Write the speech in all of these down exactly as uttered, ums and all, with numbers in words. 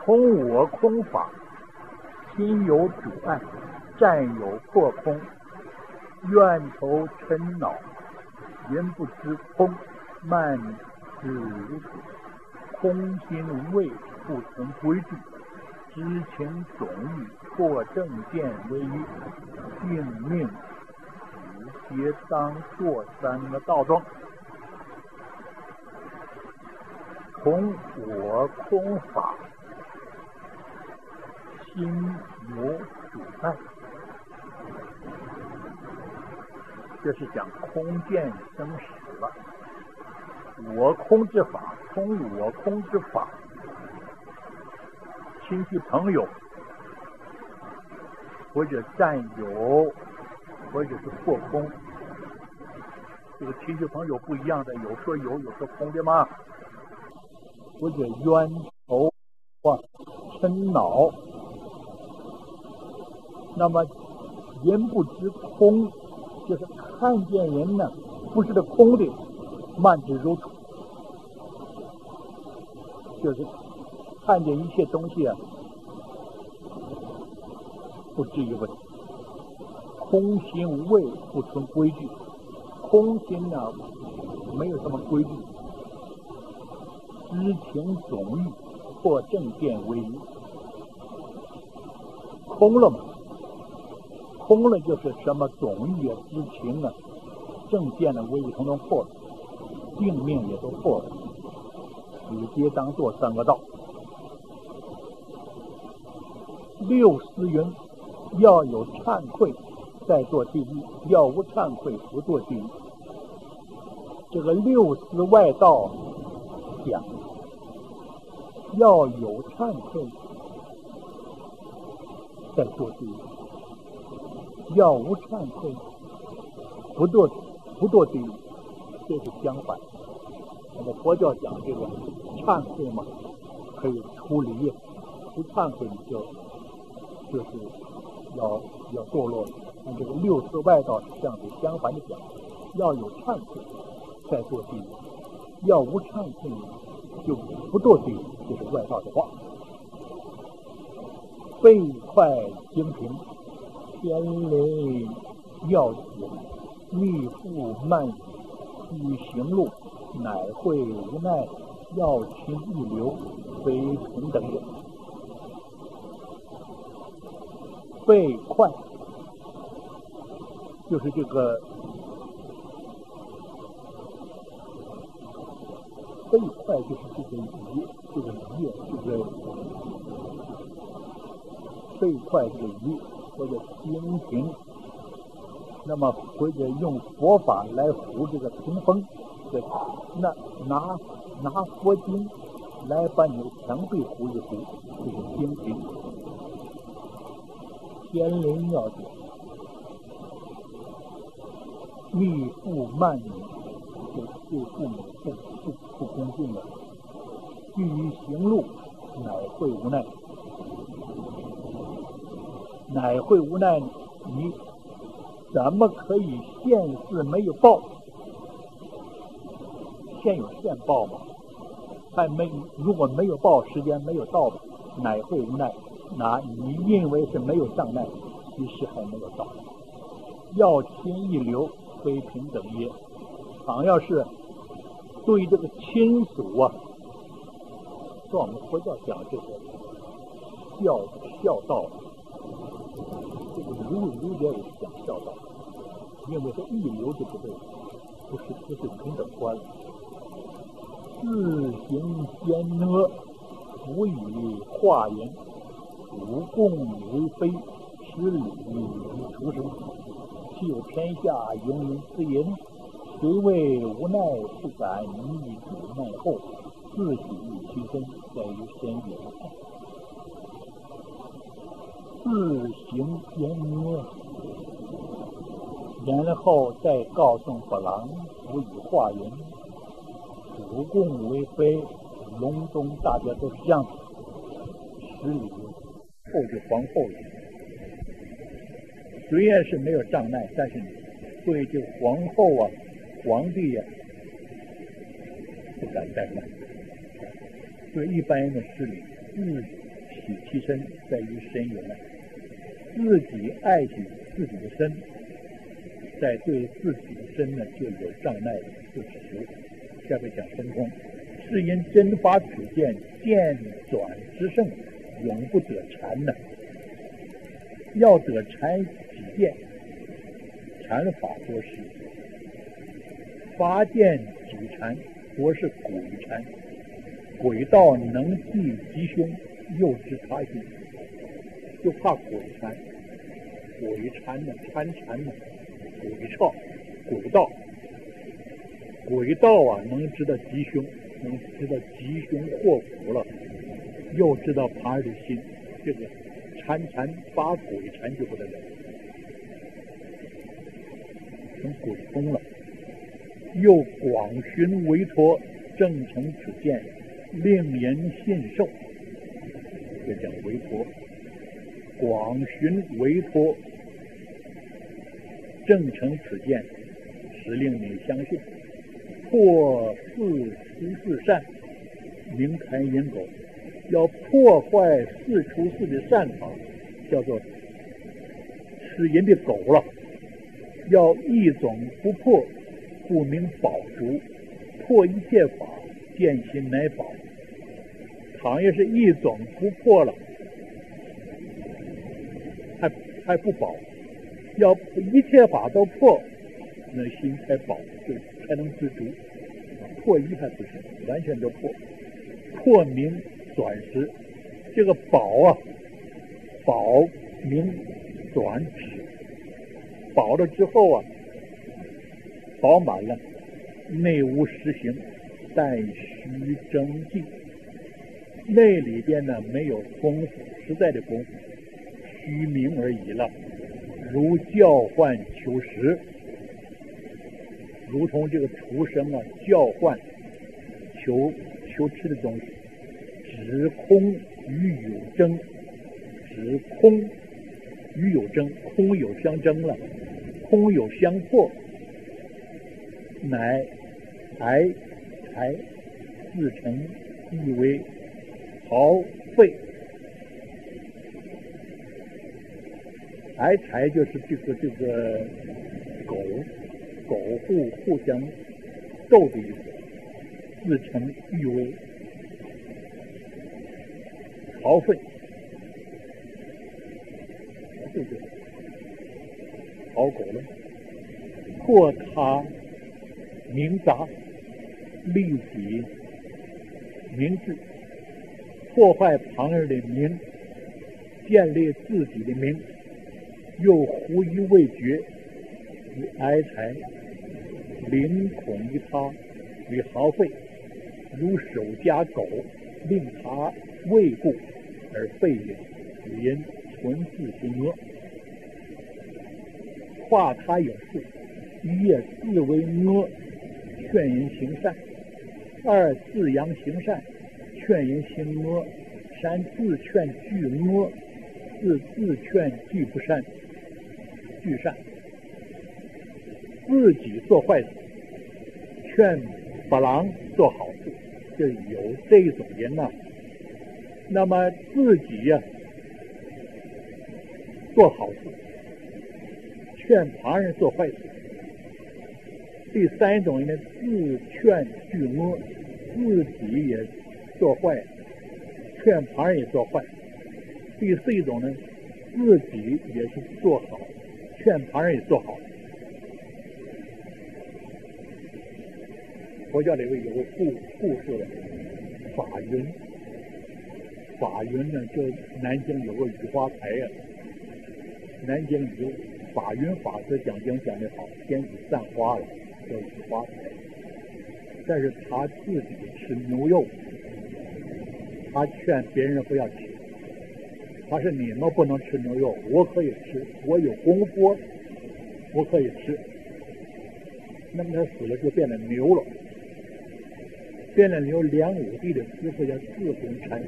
空我空法，心有阻碍，占有破空，怨头嗔恼，人不知空，慢知如土，空心无畏，不从规矩，知情总欲，破正见为一，定命直接当做三个道桩。空我空法，心有阻碍，这是讲空见生死了。我空之法，空我空之法，亲戚朋友或者占有，或者是破空，这个亲戚朋友不一样的，有说有，有说空的吗？或者冤仇啊、嗔恼，那么人不知空，就是看见人呢不是这空的，慢之如土，就是看见一切东西啊不至于问，空心无畏，不存规矩。空心呢没有什么规矩，知情总欲，破正见为一。空了嘛，空了就是什么总欲啊、知情啊、正见的为一统统破了，定命也都破了，直接当做三个道。六思云：要有忏愧再做地狱，要无忏悔不做地狱。这个六思外道讲，要有忏悔再做地狱，要无忏悔不做不做地狱，这是相反。那么佛教讲这个忏悔嘛，可以出离，不忏悔你就就是要要堕落。那这个六思外道是这样子相反的讲，要有忏悔再做地狱，要无忏悔就不堕地狱，这是外道的话。背快精平，天雷妙解，密复慢语，与行路，乃会无奈，要亲一流，非平等也。背快就是这个背快就是这个仪，这个仪，这个背快这个仪或者精平，那么或者用佛法来扶这个屏风，这那拿拿佛经来把你的墙壁糊一糊，这是精平。天雷妙解，密复慢语，就对父母不不不恭敬了。欲于行路，乃会无奈，乃会无奈，你怎么可以现世没有报？现有现报吗？还没，如果没有报，时间没有到，乃会无奈。那你认为是没有障碍，其实还没有到。要亲一流，非平等也。倘要是对这个亲属啊，说我们佛教讲这个孝孝道，这个如如也是讲孝道，因为说一流就不对，不是不是平等观了。自行奸恶，无以化人，无共为非，失礼于出生。既有天下庸人之言，虽为无奈不敢逆主奈后，自己其身，在于先也。自行奸恶，然后再告诉佛郎，无以化人，无共为非，隆中大家都是这样子。失礼后就皇后了，虽然是没有障碍，但是对这个皇后啊、皇帝呀、啊，不敢怠慢，对一般人的失礼，自喜其身，在于身源。自己爱惜自己的身，在对自己的身呢就有障碍不持。下面讲身空，是因真法取见，见转之胜，永不得禅呢。要得禅己见，禅法多是发见己禅，多是鬼禅。鬼道能济吉凶，诱知他心，就怕鬼禅。鬼禅呢，参禅呢，鬼窍，鬼道，鬼道啊，能知道吉凶，能知道吉凶祸福了，又知道旁人的心，这个参禅发鬼禅就不得了，成鬼通了。又广寻为托，正诚此见，令人信受。这叫为托，广寻为托，正诚此见，使令你相信。破四出四善，明开因果。要破坏四出四的善法，叫做吃人的狗了。要一种不破，不明宝珠，破一切法，见心乃宝。倘若是一种不破了，还还不保，要一切法都破，那心才保，就才能知足。破一还不行，完全都破，破明转实。这个保啊，保明转实，保了之后啊，饱满了，内无实行，但须征际。内里边呢没有功夫，实在的功夫，虚名而已了。如叫唤求食，如同这个畜生啊叫唤求求吃的东西，只空与有争，只空与有争，空有相争了，空有相破，乃癌才自成意为毫废。癌才就是这个这个狗狗互互相斗的意思，自成欲为毫废，这就是好狗了。破他明杂，利己明智，破坏旁人的名，建立自己的名，又狐疑未决，以哀财，临恐于他，为耗费，如守家狗，令他未顾而废也，此因存自心恶。化他有事，一也自为恶，劝人行善；二自扬行善，劝人行恶；三自劝惧恶，四自劝惧不善，惧善。自己做坏事，劝别人做好事，就有这种人呐、啊。那么自己呀、啊、做好事，劝旁人做坏事。第三种呢，自劝惧恶，自己也做坏，劝旁人也做坏。第四种呢，自己也是做好，劝旁人也做好。佛教里面有个故故事的，法云，法云呢，就南京有个雨花台呀、啊，南京有法云法师讲经讲得好，天子散花了，叫雨花台。但是他自己吃牛肉，他劝别人不要吃。他说：“你们不能吃牛肉，我可以吃，我有功夫，我可以吃。”那么他死了就变了牛了。变了牛，梁武帝的师傅叫自弘禅，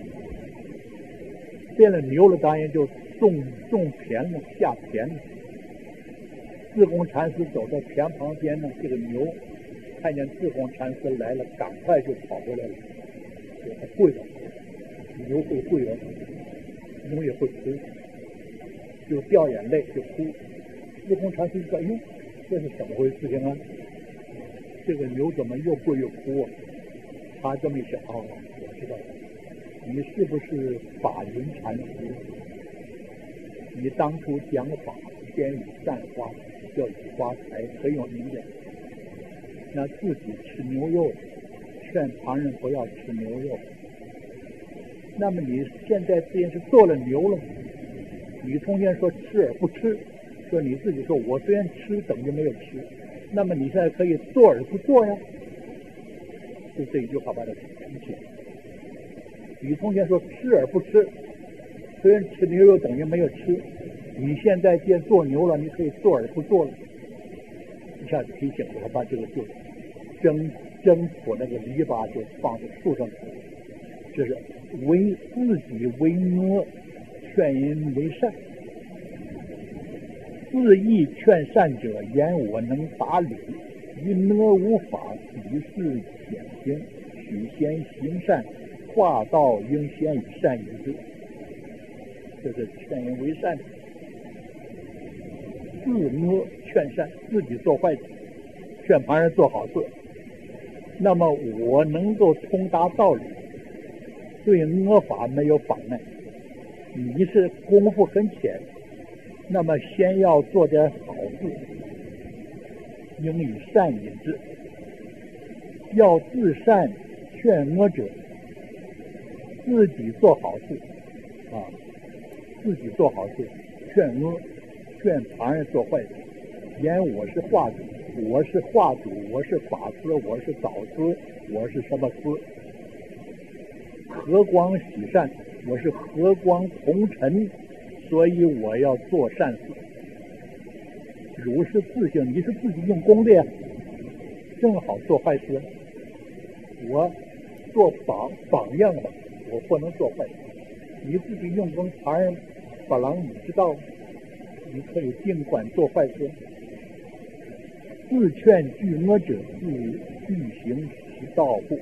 变了牛了，当然就种种田了，下田了。自弘禅师走到田旁边呢，这个牛看见自弘禅师来了，赶快就跑过来了，给他跪了，牛会跪了， 牛也会哭，就掉眼泪就哭。司空禅师说：“哎呦，这是怎么回事情啊？这个牛怎么又跪又哭啊？”他这么一想，哦，我知道了，你是不是法云禅师？你当初讲法先以善花，叫以花财，很有名的。那自己吃牛肉，劝旁人不要吃牛肉。那么你现在这件事做了牛了，你从前说吃而不吃，说你自己说我虽然吃等于没有吃，那么你现在可以做而不做呀。就这一句话把它提起来。你从前说吃而不吃，虽然吃牛肉等于没有吃，你现在既然做牛了，你可以做而不做了。一下子提醒我，把这个就挣挣脱那个篱笆就放在树上，就是为自己为恶，劝人为善。自意劝善者，言我能达理，于恶无法，于是显行。许先行善，化道应先以善与之。这是劝人为善，自恶劝善，自己做坏事，劝旁人做好事。那么我能够通达道理，对恶法没有妨碍。你是功夫很浅，那么先要做点好事，应以善引之。要自善劝恶者，自己做好事啊，自己做好事，劝恶，劝旁人做坏事。言我是化主，我是化主，我是法师，我是导师，我是什么师？和光喜善，我是和光同尘，所以我要做善事。如是自性，你是自己用功的呀，正好做坏事。我做榜榜样吧，我不能做坏事。你自己用功，旁人不让你知道，你可以尽管做坏事。自劝惧恶者，自欲行其道故。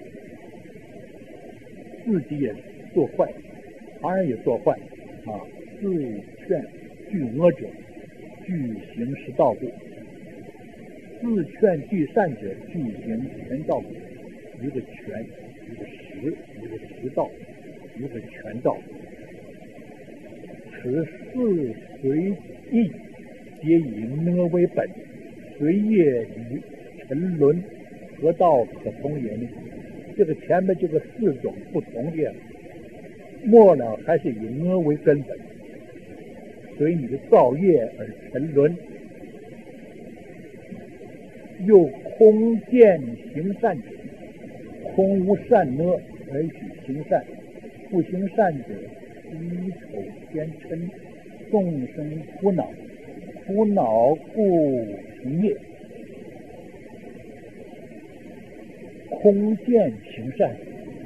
自己也做坏，旁人也做坏啊！自劝惧恶者，具行实道故；自劝惧善者，具行全道故。一个全，一个实，一个实道，一个全道。此四随意，皆以恶为本，随业与沉沦，何道可同也呢？这个前面这个四种不同的，末了还是以恶为根本，随你的造业而沉沦。又空见行善者，空无善恶而许行善，不行善者，低丑偏嗔，众生苦恼，苦恼故成业。空见行善，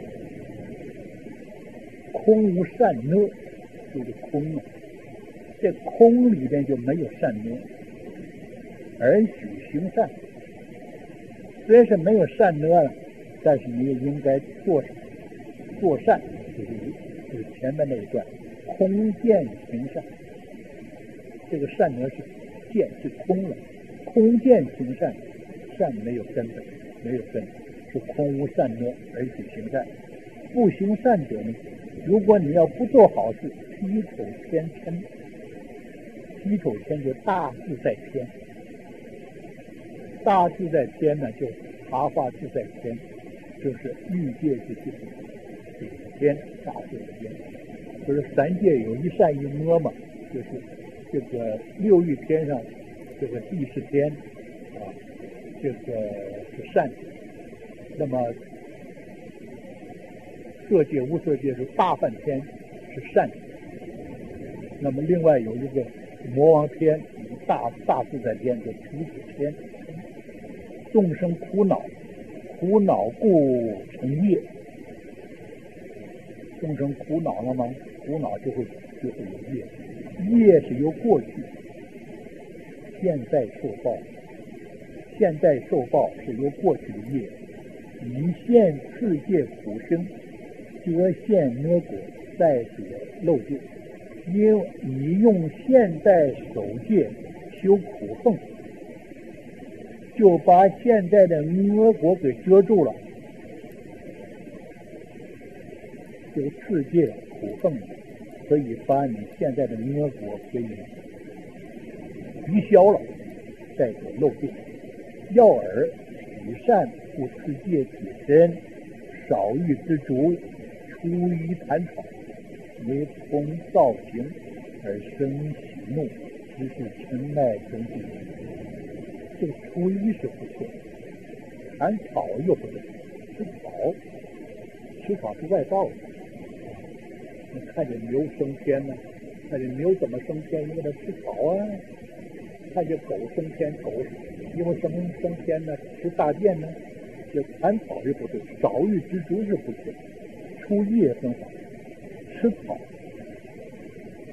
空无善恶，就是空啊。这空里边就没有善恶，而许行善。虽然是没有善恶了，但是你也应该做做善，就是就是前面那一段，空见行善。这个善恶是见是空了，空见行善，善没有根本，没有根本。是空无善恶而许行善，不行善者呢？如果你要不做好事，披丑偏嗔，披丑天就大自在天，大自在天呢，就茶花自在天，就是欲界之境，顶天大自在天，不是三界有一善一恶嘛？就是这个六欲天上，这个地是天啊，这个是善。那么色界无色界是大梵天，是善。那么另外有一个魔王天，大大自在天，就菩提天。众生苦恼，苦恼故成业。众生苦恼了吗？苦恼就会就会有业，业是由过去，现在受报，现在受报是由过去的业。以现世界苦生，则现恶果， 在所漏戒，因你用现在守戒修苦恨，就把现在的恶果给遮住了，这个世界苦恨可以把你现在的恶果给你抵消了，在所漏戒。要尔取善不持戒己身，少欲之足，出于贪草，为同造行而生喜怒，只是嗔脉生气。这个出于是不错，贪草又不对，吃草，吃草是外道的。你看见牛升天呢，看见牛怎么升天？因为它吃草啊。看见狗升天，狗因为什么升天呢？吃大便呢？这贪草是不对，少欲之足是不对，出夜更好，吃草